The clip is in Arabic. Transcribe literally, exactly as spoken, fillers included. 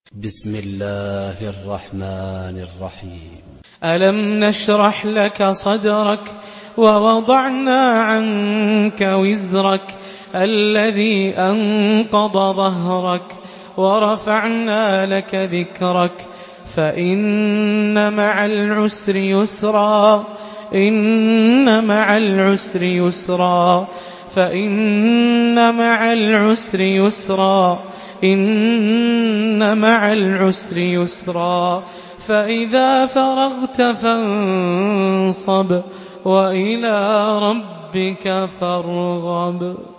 بسم الله الرحمن الرحيم. ألم نشرح لك صدرك ووضعنا عنك وزرك الذي أنقض ظهرك ورفعنا لك ذكرك فإن مع العسر يسرا إن مع العسر يسرا فإن مع العسر يسرا إن مع العسر يسرا فإذا فرغت فانصب وإلى ربك فارغب.